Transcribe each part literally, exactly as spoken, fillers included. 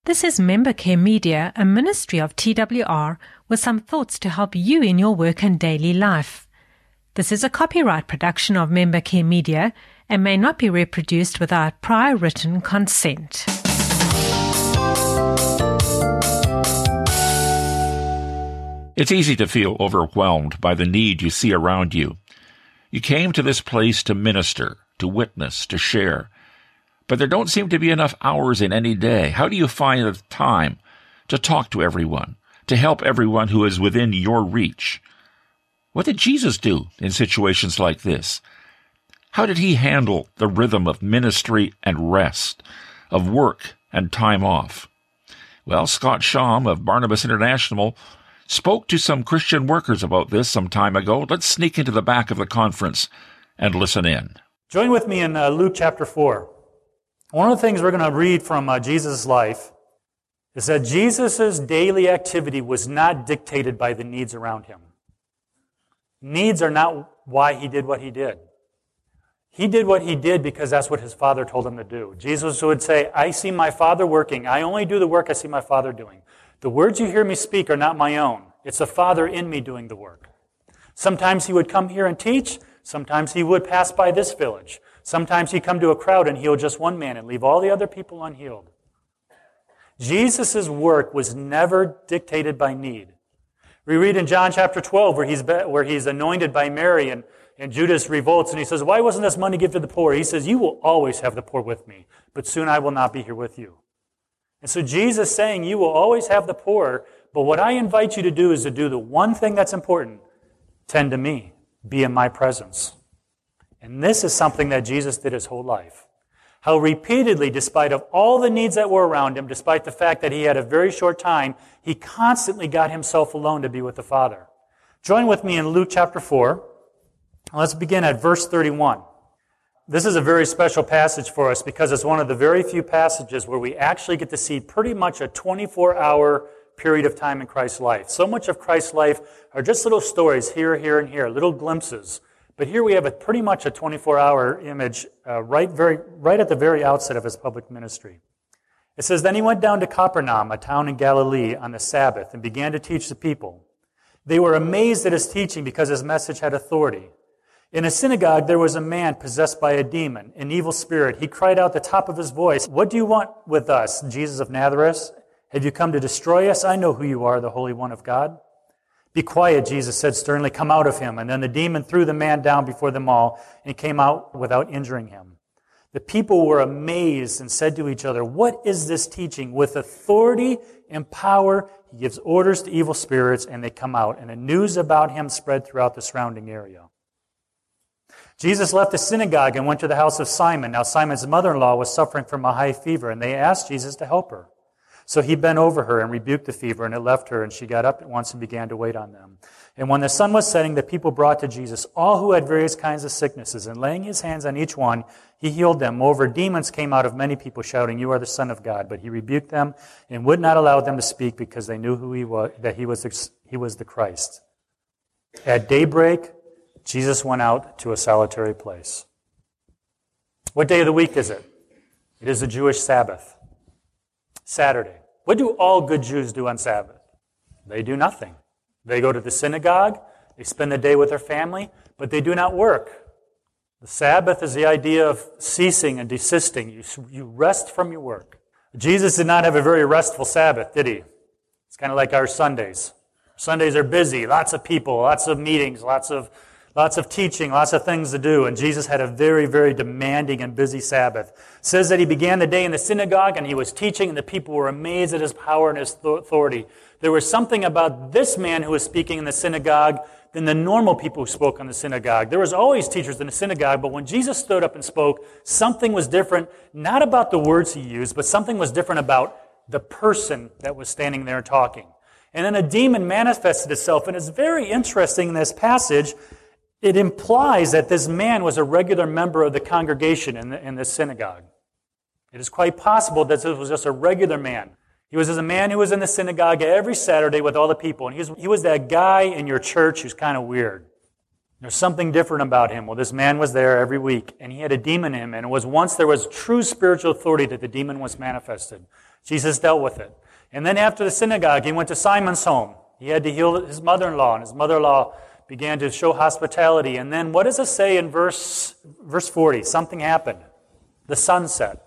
This is Member Care Media, a ministry of T W R, with some thoughts to help you in your work and daily life. This is a copyright production of Member Care Media and may not be reproduced without prior written consent. It's easy to feel overwhelmed by the need you see around you. You came to this place to minister, to witness, to share. But there don't seem to be enough hours in any day. How do you find the time to talk to everyone, to help everyone who is within your reach? What did Jesus do in situations like this? How did he handle the rhythm of ministry and rest, of work and time off? Well, Scott Sham of Barnabas International spoke to some Christian workers about this some time ago. Let's sneak into the back of the conference and listen in. Join with me in uh, Luke chapter four. One of the things we're going to read from uh, Jesus' life is that Jesus' daily activity was not dictated by the needs around him. Needs are not why he did what he did. He did what he did because that's what his Father told him to do. Jesus would say, I see my Father working. I only do the work I see my Father doing. The words you hear me speak are not my own. It's the Father in me doing the work. Sometimes he would come here and teach. Sometimes he would pass by this village. Sometimes he'd come to a crowd and heal just one man and leave all the other people unhealed. Jesus' work was never dictated by need. We read in John chapter twelve where he's where he's anointed by Mary and, and Judas revolts and he says, why wasn't this money given to the poor? He says, you will always have the poor with me, but soon I will not be here with you. And so Jesus saying, you will always have the poor, but what I invite you to do is to do the one thing that's important. Tend to me. Be in my presence. And this is something that Jesus did his whole life. How repeatedly, despite of all the needs that were around him, despite the fact that he had a very short time, he constantly got himself alone to be with the Father. Join with me in Luke chapter four. Let's begin at verse thirty-one. This is a very special passage for us because it's one of the very few passages where we actually get to see pretty much a twenty-four hour period of time in Christ's life. So much of Christ's life are just little stories here, here, and here, little glimpses. But here we have a pretty much a twenty-four hour image uh, right, very, right at the very outset of his public ministry. It says, then he went down to Capernaum, a town in Galilee, on the Sabbath, and began to teach the people. They were amazed at his teaching because his message had authority. In a synagogue there was a man possessed by a demon, an evil spirit. He cried out at the top of his voice, what do you want with us, Jesus of Nazareth? Have you come to destroy us? I know who you are, the Holy One of God. Be quiet, Jesus said sternly, come out of him. And then the demon threw the man down before them all and came out without injuring him. The people were amazed and said to each other, what is this teaching? With authority and power, he gives orders to evil spirits and they come out. And the news about him spread throughout the surrounding area. Jesus left the synagogue and went to the house of Simon. Now Simon's mother-in-law was suffering from a high fever and they asked Jesus to help her. So he bent over her and rebuked the fever, and it left her, and she got up at once and began to wait on them. And when the sun was setting, the people brought to Jesus all who had various kinds of sicknesses, and laying his hands on each one, he healed them. Moreover, demons came out of many people, shouting, you are the Son of God. But he rebuked them and would not allow them to speak because they knew who he was, that he was the, he was the Christ. At daybreak, Jesus went out to a solitary place. What day of the week is it? It is the Jewish Sabbath. Saturday. What do all good Jews do on Sabbath? They do nothing. They go to the synagogue, they spend the day with their family, but they do not work. The Sabbath is the idea of ceasing and desisting. You, you rest from your work. Jesus did not have a very restful Sabbath, did he? It's kind of like our Sundays. Sundays are busy, lots of people, lots of meetings, lots of Lots of teaching, lots of things to do, and Jesus had a very, very demanding and busy Sabbath. It says that he began the day in the synagogue, and he was teaching, and the people were amazed at his power and his authority. There was something about this man who was speaking in the synagogue than the normal people who spoke in the synagogue. There was always teachers in the synagogue, but when Jesus stood up and spoke, something was different, not about the words he used, but something was different about the person that was standing there talking. And then a demon manifested itself, and it's very interesting in this passage. It implies that this man was a regular member of the congregation in the, in the synagogue. It is quite possible that this was just a regular man. He was a man who was in the synagogue every Saturday with all the people. And he was, he was that guy in your church who's kind of weird. There's something different about him. Well, this man was there every week, and he had a demon in him. And it was once there was true spiritual authority that the demon was manifested. Jesus dealt with it. And then after the synagogue, he went to Simon's home. He had to heal his mother-in-law, and his mother-in-law began to show hospitality. And then what does it say in verse, verse forty? Something happened. The sun set.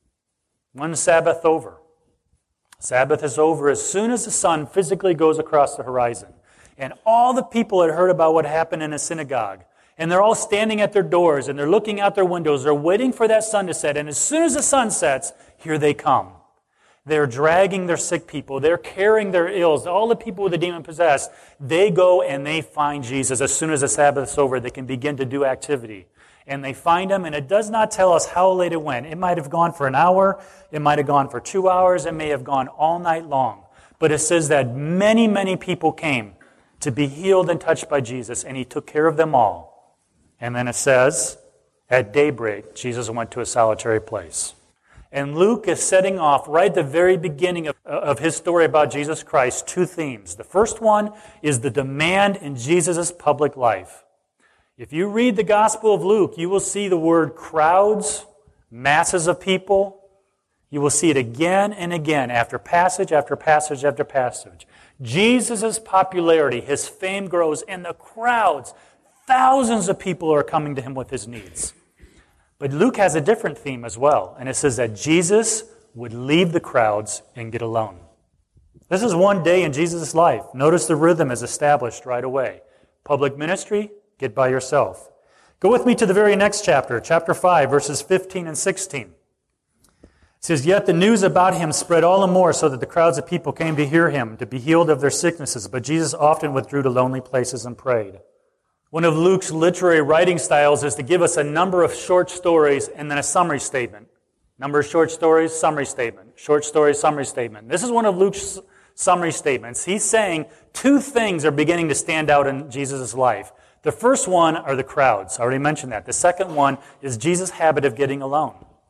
One Sabbath over. Sabbath is over as soon as the sun physically goes across the horizon. And all the people had heard about what happened in the synagogue. And they're all standing at their doors, and they're looking out their windows. They're waiting for that sun to set. And as soon as the sun sets, here they come. They're dragging their sick people. They're carrying their ills. All the people with the demon possessed, they go and they find Jesus. As soon as the Sabbath is over, they can begin to do activity. And they find him, and it does not tell us how late it went. It might have gone for an hour. It might have gone for two hours. It may have gone all night long. But it says that many, many people came to be healed and touched by Jesus, and he took care of them all. And then it says, at daybreak, Jesus went to a solitary place. And Luke is setting off right at the very beginning of, of his story about Jesus Christ two themes. The first one is the demand in Jesus' public life. If you read the Gospel of Luke, you will see the word crowds, masses of people. You will see it again and again after passage after passage after passage. Jesus' popularity, his fame grows, and the crowds, thousands of people are coming to him with his needs. But Luke has a different theme as well, and it says that Jesus would leave the crowds and get alone. This is one day in Jesus' life. Notice the rhythm is established right away. Public ministry, get by yourself. Go with me to the very next chapter, chapter five, verses fifteen and sixteen. It says, yet the news about him spread all the more so that the crowds of people came to hear him, to be healed of their sicknesses. But Jesus often withdrew to lonely places and prayed. One of Luke's literary writing styles is to give us a number of short stories and then a summary statement. Number of short stories, summary statement. Short story, summary statement. This is one of Luke's summary statements. He's saying two things are beginning to stand out in Jesus' life. The first one are the crowds. I already mentioned that. The second one is Jesus' habit of getting alone.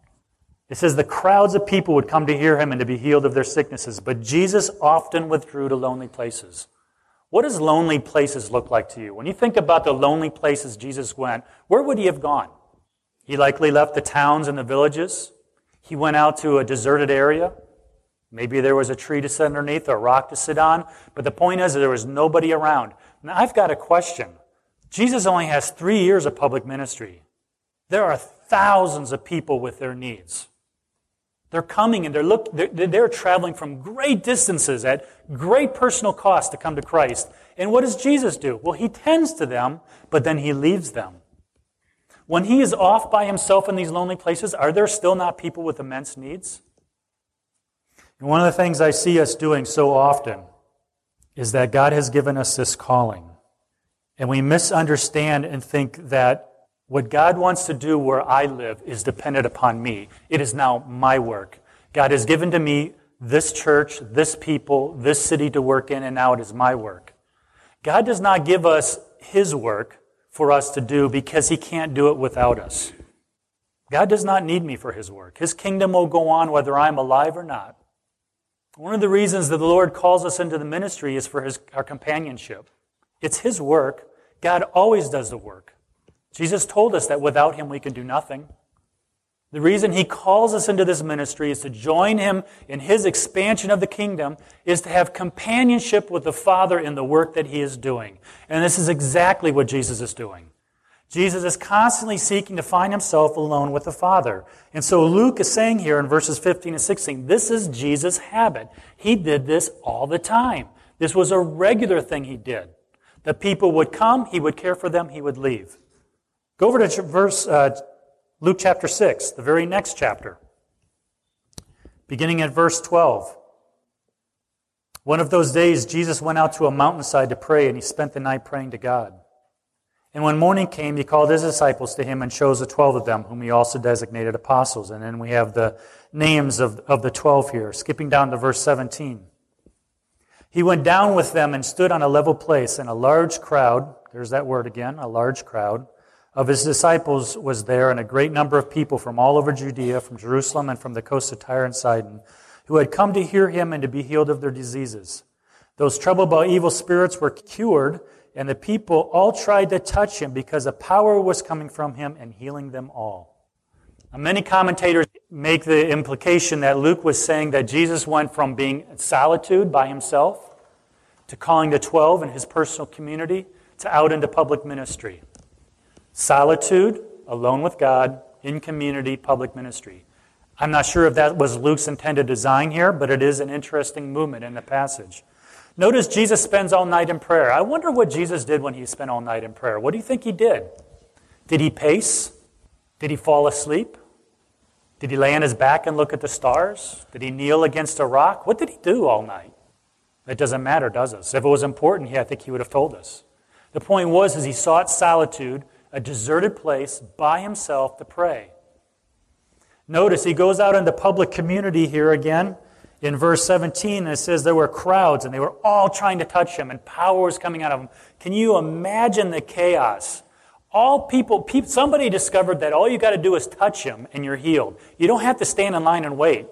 It says the crowds of people would come to hear him and to be healed of their sicknesses, but Jesus often withdrew to lonely places. What does lonely places look like to you? When you think about the lonely places Jesus went, where would he have gone? He likely left the towns and the villages. He went out to a deserted area. Maybe there was a tree to sit underneath or a rock to sit on. But the point is that there was nobody around. Now, I've got a question. Jesus only has three years of public ministry. There are thousands of people with their needs. They're coming and they're look. They're, they're traveling from great distances at great personal cost to come to Christ. And what does Jesus do? Well, he tends to them, but then he leaves them. When he is off by himself in these lonely places, are there still not people with immense needs? And one of the things I see us doing so often is that God has given us this calling. And we misunderstand and think that what God wants to do where I live is dependent upon me. It is now my work. God has given to me this church, this people, this city to work in, and now it is my work. God does not give us his work for us to do because he can't do it without us. God does not need me for his work. His kingdom will go on whether I'm alive or not. One of the reasons that the Lord calls us into the ministry is for his, our companionship. It's his work. God always does the work. Jesus told us that without him we can do nothing. The reason he calls us into this ministry is to join him in his expansion of the kingdom, is to have companionship with the Father in the work that he is doing. And this is exactly what Jesus is doing. Jesus is constantly seeking to find himself alone with the Father. And so Luke is saying here in verses fifteen and sixteen, this is Jesus' habit. He did this all the time. This was a regular thing he did. The people would come, he would care for them, he would leave. Go over to verse uh, Luke chapter six, the very next chapter. Beginning at verse twelve. One of those days, Jesus went out to a mountainside to pray, and he spent the night praying to God. And when morning came, he called his disciples to him and chose the twelve of them, whom he also designated apostles. And then we have the names of, of the twelve here, skipping down to verse seventeen. He went down with them and stood on a level place, and a large crowd, there's that word again, a large crowd, of his disciples was there, and a great number of people from all over Judea, from Jerusalem and from the coast of Tyre and Sidon, who had come to hear him and to be healed of their diseases. Those troubled by evil spirits were cured, and the people all tried to touch him because a power was coming from him and healing them all. Now, many commentators make the implication that Luke was saying that Jesus went from being in solitude by himself to calling the twelve in his personal community to out into public ministry. Solitude, alone with God, in community, public ministry. I'm not sure if that was Luke's intended design here, but it is an interesting movement in the passage. Notice Jesus spends all night in prayer. I wonder what Jesus did when he spent all night in prayer. What do you think he did? Did he pace? Did he fall asleep? Did he lay on his back and look at the stars? Did he kneel against a rock? What did he do all night? It doesn't matter, does it? If it was important, yeah, I think he would have told us. The point was, is he sought solitude, a deserted place by himself to pray. Notice he goes out into public community here again. In verse seventeen, it says there were crowds, and they were all trying to touch him, and power was coming out of him. Can you imagine the chaos? All people, people somebody discovered that all you got to do is touch him, and you're healed. You don't have to stand in line and wait.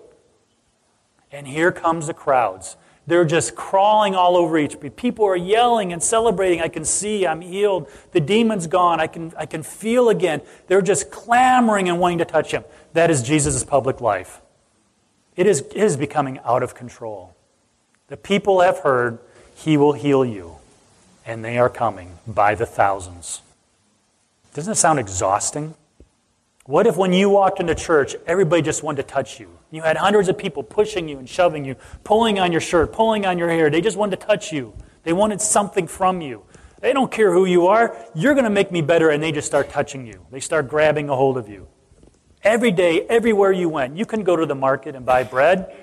And here comes the crowds. They're just crawling all over each other. People are yelling and celebrating. I can see, I'm healed. The demon's gone. I can, I can feel again. They're just clamoring and wanting to touch him. That is Jesus' public life. It is, it is becoming out of control. The people have heard, he will heal you. And they are coming by the thousands. Doesn't it sound exhausting? What if when you walked into church, everybody just wanted to touch you? You had hundreds of people pushing you and shoving you, pulling on your shirt, pulling on your hair. They just wanted to touch you. They wanted something from you. They don't care who you are. You're going to make me better, and they just start touching you. They start grabbing a hold of you. Every day, everywhere you went, you couldn't go to the market and buy bread.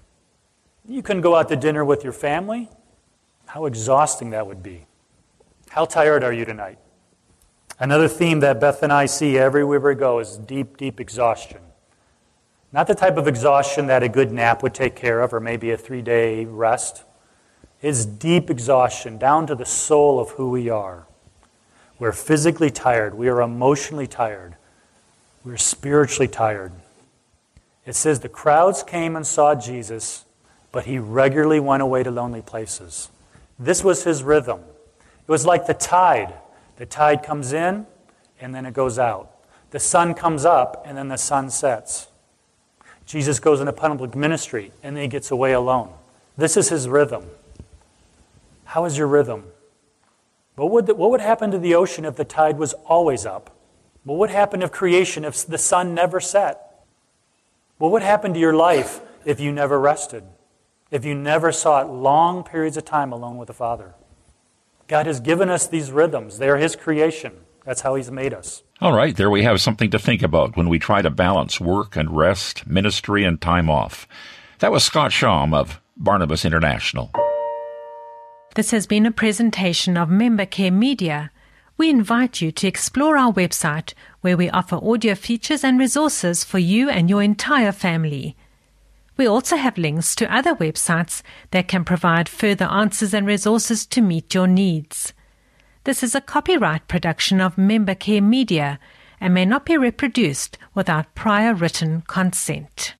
You couldn't go out to dinner with your family. How exhausting that would be. How tired are you tonight? Another theme that Beth and I see everywhere we go is deep, deep exhaustion. Not the type of exhaustion that a good nap would take care of, or maybe a three-day rest. It's deep exhaustion down to the soul of who we are. We're physically tired. We are emotionally tired. We're spiritually tired. It says the crowds came and saw Jesus, but he regularly went away to lonely places. This was his rhythm. It was like the tide. The tide comes in, and then it goes out. The sun comes up, and then the sun sets. Jesus goes into public ministry, and then he gets away alone. This is his rhythm. How is your rhythm? What would, the, what would happen to the ocean if the tide was always up? What would happen if creation, if the sun never set? What would happen to your life if you never rested? If you never sought long periods of time alone with the Father? God has given us these rhythms. They are his creation. That's how he's made us. All right, there we have something to think about when we try to balance work and rest, ministry and time off. That was Scott Schaum of Barnabas International. This has been a presentation of Member Care Media. We invite you to explore our website, where we offer audio features and resources for you and your entire family. We also have links to other websites that can provide further answers and resources to meet your needs. This is a copyright production of Member Care Media and may not be reproduced without prior written consent.